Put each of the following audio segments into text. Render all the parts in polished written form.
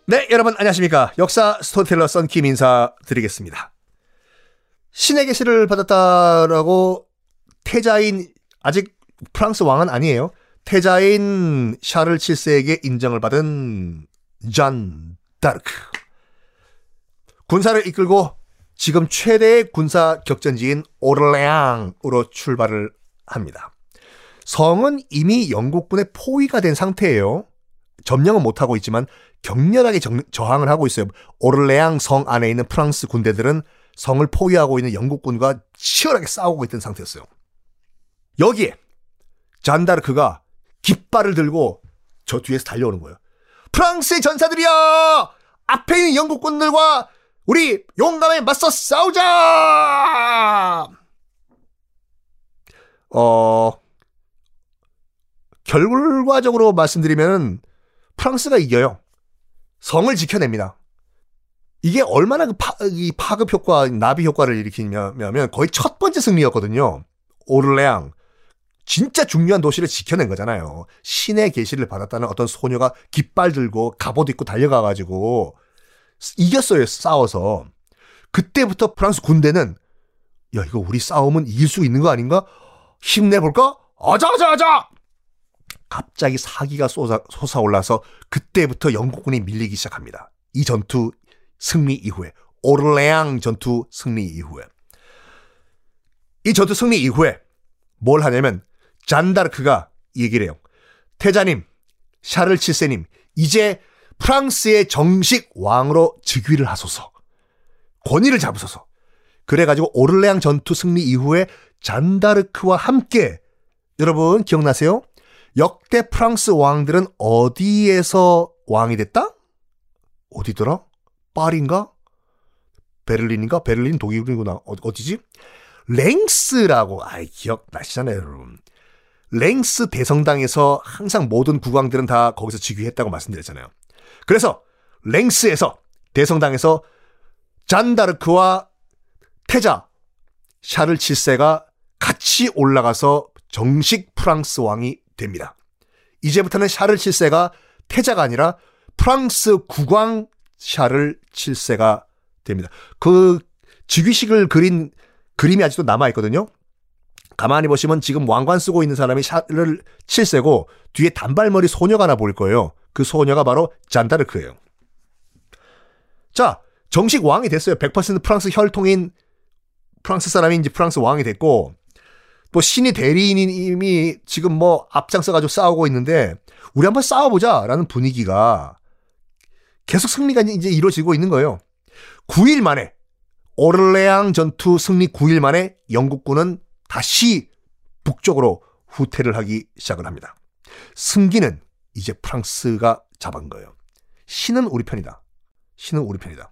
네, 여러분 안녕하십니까. 역사 스토리텔러 썬킴 인사드리겠습니다. 신의 계시를 받았다라고 태자인, 아직 프랑스 왕은 아니에요, 태자인 샤를 7세에게 인정을 받은 잔 다르크. 군사를 이끌고 지금 최대의 군사 격전지인 오르레앙으로 출발을 합니다. 성은 이미 영국군의 포위가 된 상태예요. 점령은 못하고 있지만 격렬하게 저항을 하고 있어요. 오르레앙 성 안에 있는 프랑스 군대들은 성을 포위하고 있는 영국군과 치열하게 싸우고 있던 상태였어요. 여기에 잔다르크가 깃발을 들고 저 뒤에서 달려오는 거예요. 프랑스의 전사들이여! 앞에 있는 영국군들과 우리 용감하게 맞서 싸우자! 결과적으로 말씀드리면 프랑스가 이겨요. 성을 지켜냅니다. 이게 얼마나 파급 효과, 나비 효과를 일으키냐면 거의 첫 번째 승리였거든요. 오르레앙. 진짜 중요한 도시를 지켜낸 거잖아요. 신의 계시를 받았다는 어떤 소녀가 깃발 들고 갑옷 입고 달려가가지고 이겼어요, 싸워서. 그때부터 프랑스 군대는 야, 이거 우리 싸우면 이길 수 있는 거 아닌가? 힘내볼까? 아자아자아자! 갑자기 사기가 솟아올라서 그때부터 영국군이 밀리기 시작합니다. 이 전투 승리 이후에, 오르레앙 전투 승리 이후에. 이 전투 승리 이후에 뭘 하냐면 잔다르크가 얘기를 해요. 태자님, 샤를 7세님, 이제 프랑스의 정식 왕으로 즉위를 하소서. 권위를 잡으소서. 그래가지고 오르레앙 전투 승리 이후에 잔다르크와 함께, 여러분 기억나세요? 역대 프랑스 왕들은 어디에서 왕이 됐다? 어디더라? 파리인가? 베를린인가? 베를린 독일이구나. 어디지? 랭스라고, 기억나시잖아요, 여러분. 랭스 대성당에서 항상 모든 국왕들은 다 거기서 즉위했다고 말씀드렸잖아요. 그래서 랭스에서, 대성당에서 잔다르크와 태자 샤를 7세가 같이 올라가서 정식 프랑스 왕이 됩니다. 이제부터는 샤를 7세가 태자가 아니라 프랑스 국왕 샤를 7세가 됩니다. 그 즉위식을 그린 그림이 아직도 남아있거든요. 가만히 보시면 지금 왕관 쓰고 있는 사람이 샤를 7세고 뒤에 단발머리 소녀가 하나 보일 거예요. 그 소녀가 바로 잔다르크예요. 자, 정식 왕이 됐어요. 100% 프랑스 혈통인 프랑스 사람이 이제 프랑스 왕이 됐고, 또 신이 대리인이 지금 뭐 앞장서가지고 싸우고 있는데 우리 한번 싸워보자라는 분위기가 계속 승리가 이제 이루어지고 있는 거예요. 9일 만에, 오르레앙 전투 승리 9일 만에 영국군은 다시 북쪽으로 후퇴를 하기 시작을 합니다. 승기는 이제 프랑스가 잡은 거예요. 신은 우리 편이다. 신은 우리 편이다.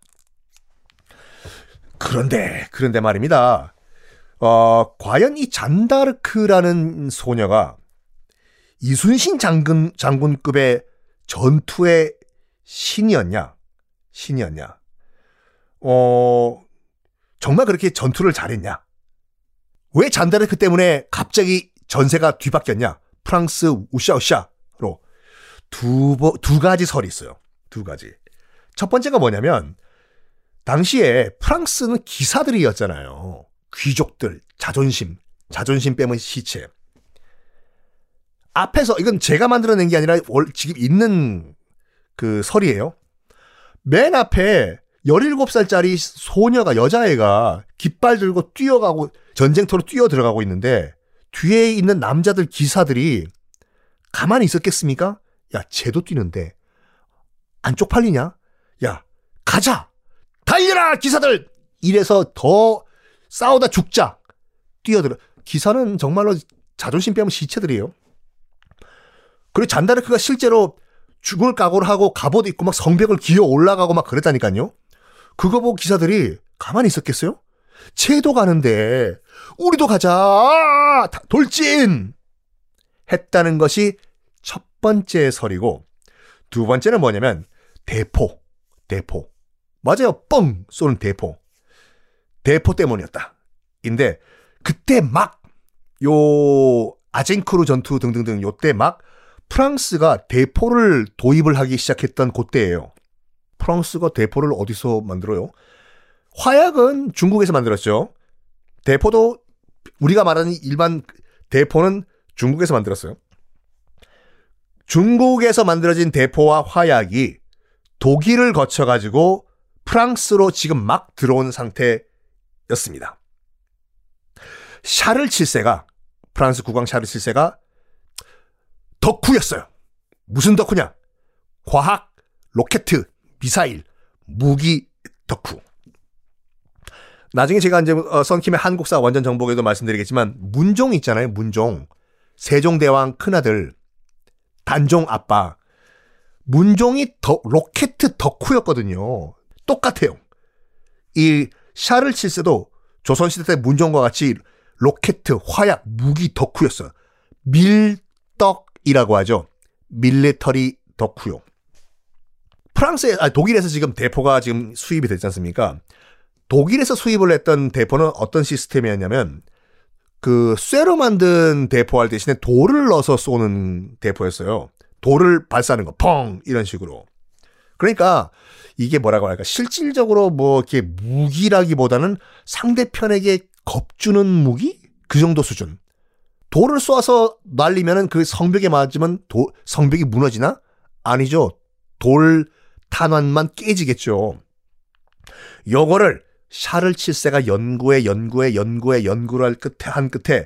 그런데 말입니다. 과연 이 잔다르크라는 소녀가 이순신 장군급의 전투의 신이었냐? 정말 그렇게 전투를 잘했냐? 왜 잔다르크 때문에 갑자기 전세가 뒤바뀌었냐? 프랑스 우샤우샤로 두 가지 설이 있어요. 두 가지. 첫 번째가 뭐냐면 당시에 프랑스는 기사들이었잖아요. 귀족들, 자존심 빼면 시체. 앞에서, 이건 제가 만들어낸 게 아니라 지금 있는 그 설이에요. 맨 앞에 17살짜리 소녀가, 여자애가 깃발 들고 뛰어가고 전쟁터로 뛰어 들어가고 있는데 뒤에 있는 남자들 기사들이 가만히 있었겠습니까? 야, 쟤도 뛰는데 안 쪽팔리냐? 야, 가자! 달려라, 기사들! 이래서 더 싸우다 죽자. 뛰어들어. 기사는 정말로 자존심 빼면 시체들이에요. 그리고 잔다르크가 실제로 죽을 각오를 하고 갑옷 입고 막 성벽을 기어 올라가고 막 그랬다니까요. 그거 보고 기사들이 가만히 있었겠어요? 쟤도 가는데 우리도 가자. 돌진! 했다는 것이 첫 번째 설이고, 두 번째는 뭐냐면 대포. 맞아요. 뻥 쏘는 대포 때문이었다. 인데 그때 막 요 아젠크루 전투 등등등 요때 막 프랑스가 대포를 도입을 하기 시작했던 그때예요. 프랑스가 대포를 어디서 만들어요? 화약은 중국에서 만들었죠. 대포도 우리가 말하는 일반 대포는 중국에서 만들었어요. 중국에서 만들어진 대포와 화약이 독일을 거쳐가지고 프랑스로 지금 막 들어온 상태였습니다. 샤를 7세가, 프랑스 국왕 샤를 7세가 덕후였어요. 무슨 덕후냐? 과학, 로켓, 미사일, 무기 덕후. 나중에 제가 이제 썬킴의 한국사 완전 정복에도 말씀드리겠지만 문종 있잖아요. 문종. 세종대왕 큰아들. 단종 아빠. 문종이 로켓 덕후였거든요. 똑같아요. 이 샤를 7세도 조선시대 때 문종과 같이 로켓, 화약, 무기 덕후였어요. 밀덕이라고 하죠. 밀리터리 덕후요. 독일에서 지금 대포가 지금 수입이 됐지 않습니까? 독일에서 수입을 했던 대포는 어떤 시스템이었냐면 그 쇠로 만든 대포할 대신에 돌을 넣어서 쏘는 대포였어요. 돌을 발사하는 거, 펑! 이런 식으로. 그러니까 이게 뭐라고 할까? 실질적으로 뭐 이렇게 무기라기보다는 상대편에게 겁주는 무기? 그 정도 수준. 돌을 쏘아서 날리면은 그 성벽에 맞으면 성벽이 무너지나? 아니죠. 돌 탄환만 깨지겠죠. 요거를 샤를 7세가 연구를 한 끝에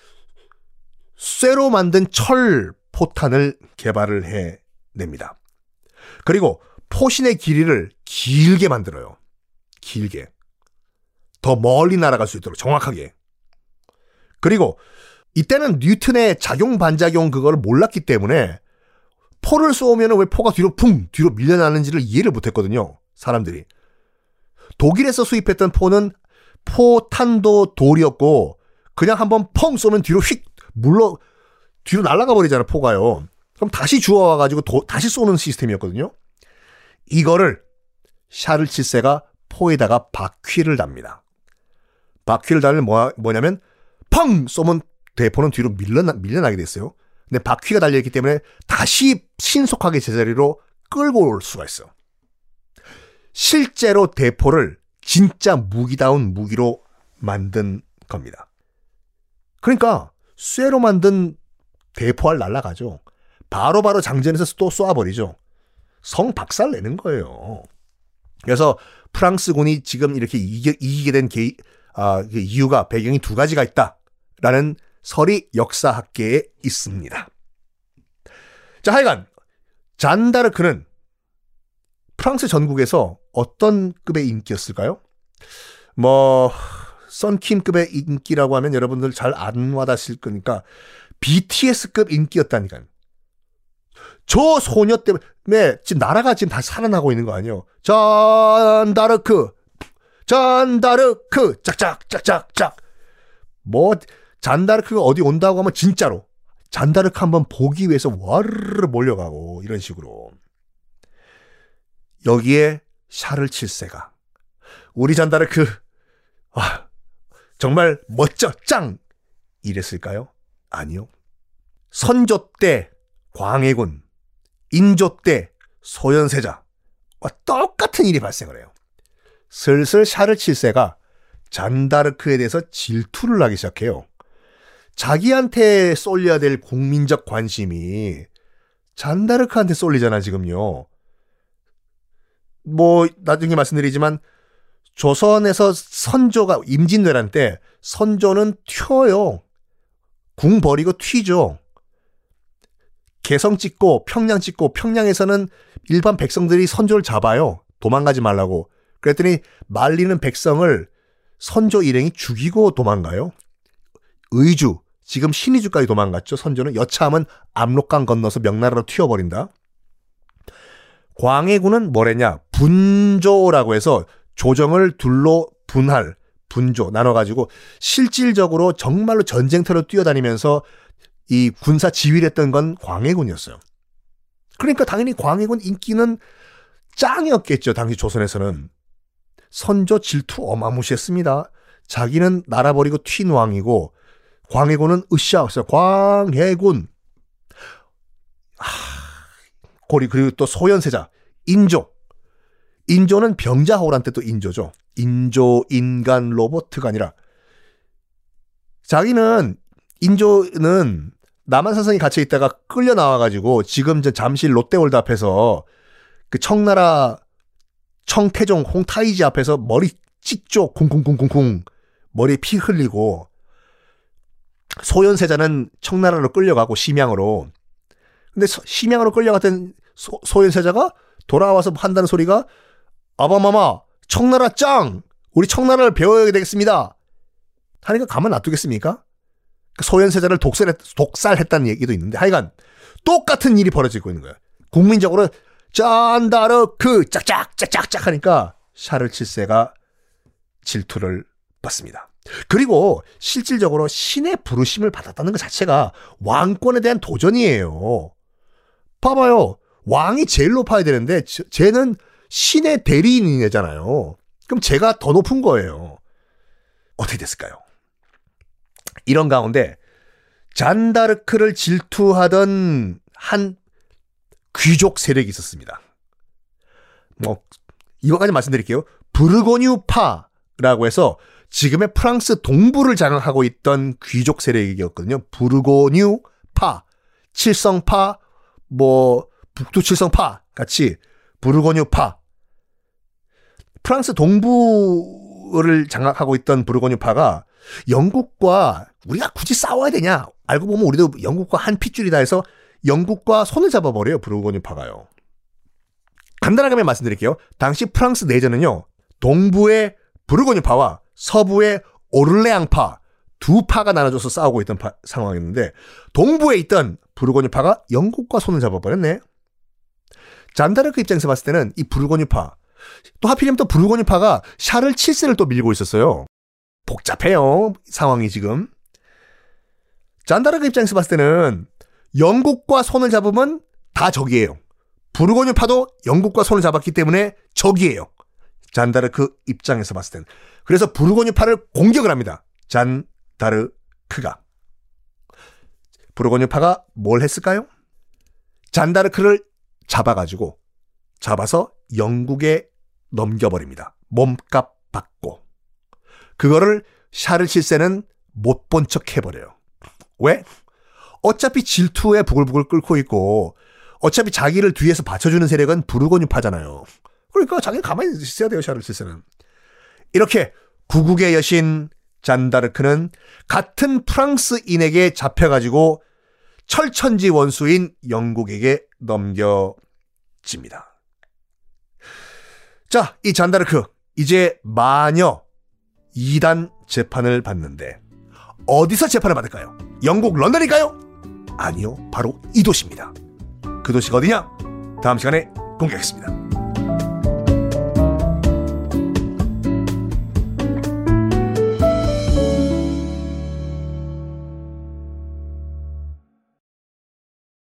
쇠로 만든 철 포탄을 개발을 해냅니다. 그리고 포신의 길이를 길게 만들어요. 길게. 더 멀리 날아갈 수 있도록 정확하게. 그리고 이때는 뉴턴의 작용 반작용 그거를 몰랐기 때문에 포를 쏘면 왜 포가 뒤로 밀려나는지를 이해를 못했거든요. 사람들이. 독일에서 수입했던 포는 포탄도 돌이었고 그냥 한번 펑 쏘면 뒤로 뒤로 날아가 버리잖아 포가요. 그럼 다시 주워와가지고 다시 쏘는 시스템이었거든요. 이거를 샤를 7세가 포에다가 바퀴를 답니다. 바퀴를 달면 뭐냐면 펑 쏘면 대포는 뒤로 밀려나게 됐어요. 근데 바퀴가 달려있기 때문에 다시 신속하게 제자리로 끌고 올 수가 있어. 실제로 대포를 진짜 무기다운 무기로 만든 겁니다. 그러니까 쇠로 만든 대포알 날아가죠. 바로바로 장전해서 또 쏘아버리죠. 성박살 내는 거예요. 그래서 프랑스군이 지금 이렇게 이기게 된 이유가 배경이 두 가지가 있다라는 설이 역사학계에 있습니다. 자, 하여간 잔다르크는 프랑스 전국에서 어떤 급의 인기였을까요? 썬킴급의 인기라고 하면 여러분들 잘 안 와닿으실 거니까 BTS급 인기였다니까요. 저 소녀 때문에 지금 나라가 지금 다 살아나고 있는 거 아니에요? 잔다르크 짝짝짝짝짝. 잔다르크가 어디 온다고 하면 진짜로 잔다르크 한번 보기 위해서 와르르 몰려가고 이런 식으로. 여기에 샤를 7세가 우리 잔다르크 정말 멋져 짱 이랬을까요? 아니요. 선조 때 광해군, 인조 때 소현세자와 똑같은 일이 발생을 해요. 슬슬 샤를 7세가 잔다르크에 대해서 질투를 하기 시작해요. 자기한테 쏠려야 될 국민적 관심이 잔다르크한테 쏠리잖아 지금요. 나중에 말씀드리지만 조선에서 선조가 임진왜란 때 선조는 튀어요. 궁 버리고 튀죠. 개성 찍고 평양 찍고 평양에서는 일반 백성들이 선조를 잡아요. 도망가지 말라고. 그랬더니 말리는 백성을 선조 일행이 죽이고 도망가요. 의주, 지금 신의주까지 도망갔죠. 선조는 여차하면 압록강 건너서 명나라로 튀어버린다. 광해군은 뭐랬냐? 분조라고 해서 조정을 둘로 분조 나눠가지고 실질적으로 정말로 전쟁터로 뛰어다니면서 이 군사 지휘를 했던 건 광해군이었어요. 그러니까 당연히 광해군 인기는 짱이었겠죠. 당시 조선에서는. 선조 질투 어마무시했습니다. 자기는 나라 버리고 튄 왕이고 광해군은 으쌰으쌰 광해군. 그리고 또 소현세자 인조. 인조는 병자호란 때 또 인조죠. 인조 인간 로봇가 아니라 자기는 인조는 남한산성에 갇혀 있다가 끌려 나와가지고 지금 저 잠실 롯데월드 앞에서 그 청나라 청태종 홍타이지 앞에서 머리 찍죠. 쿵쿵쿵쿵쿵 머리에 피 흘리고 소현세자는 청나라로 끌려가고 심양으로. 근데 심양으로 끌려갔던 소현세자가 돌아와서 한다는 소리가 아바마마 청나라 짱! 우리 청나라를 배워야 되겠습니다. 하니까 가만 놔두겠습니까? 소현세자를 독살했다는 얘기도 있는데 하여간 똑같은 일이 벌어지고 있는 거예요. 국민적으로 잔다르크 짝짝짝짝짝 하니까 샤를 7세가 질투를 받습니다. 그리고 실질적으로 신의 부르심을 받았다는 것 자체가 왕권에 대한 도전이에요. 봐봐요. 왕이 제일 높아야 되는데 쟤는 신의 대리인이잖아요. 그럼 제가 더 높은 거예요. 어떻게 됐을까요? 이런 가운데 잔다르크를 질투하던 한 귀족 세력이 있었습니다. 이거까지 말씀드릴게요. 부르고뉴파라고 해서 지금의 프랑스 동부를 장악하고 있던 귀족 세력이었거든요. 부르고뉴파, 칠성파, 북두 칠성파 같이 부르고뉴파. 프랑스 동부를 장악하고 있던 부르고뉴파가 영국과 우리가 굳이 싸워야 되냐? 알고 보면 우리도 영국과 한 핏줄이다 해서 영국과 손을 잡아버려요. 부르고뉴파가요. 간단하게 말씀드릴게요. 당시 프랑스 내전은요. 동부의 부르고뉴파와 서부의 오르레앙파 두 파가 나눠져서 싸우고 있던 상황이었는데 동부에 있던 부르고뉴파가 영국과 손을 잡아버렸네. 잔다르크 입장에서 봤을 때는 이 부르고뉴파 또 하필이면 또 부르고뉴파가 샤를 7세를 또 밀고 있었어요. 복잡해요. 상황이 지금. 잔다르크 입장에서 봤을 때는 영국과 손을 잡으면 다 적이에요. 부르고뉴파도 영국과 손을 잡았기 때문에 적이에요. 잔다르크 입장에서 봤을 때는. 그래서 부르고뉴파를 공격을 합니다. 잔다르크가. 부르고뉴파가 뭘 했을까요? 잔다르크를 잡아서 영국에 넘겨버립니다. 몸값 받고. 그거를 샤를 7세는 못 본 척 해버려요. 왜? 어차피 질투에 부글부글 끓고 있고 어차피 자기를 뒤에서 받쳐주는 세력은 부르고뉴파잖아요. 그러니까 자기는 가만히 있어야 돼요. 샤를 7세는. 이렇게 구국의 여신 잔다르크는 같은 프랑스인에게 잡혀가지고 철천지 원수인 영국에게 넘겨집니다. 자, 이 잔다르크 이제 마녀 2단 재판을 받는데 어디서 재판을 받을까요? 영국 런던일까요? 아니요, 바로 이 도시입니다. 그 도시가 어디냐? 다음 시간에 공개하겠습니다.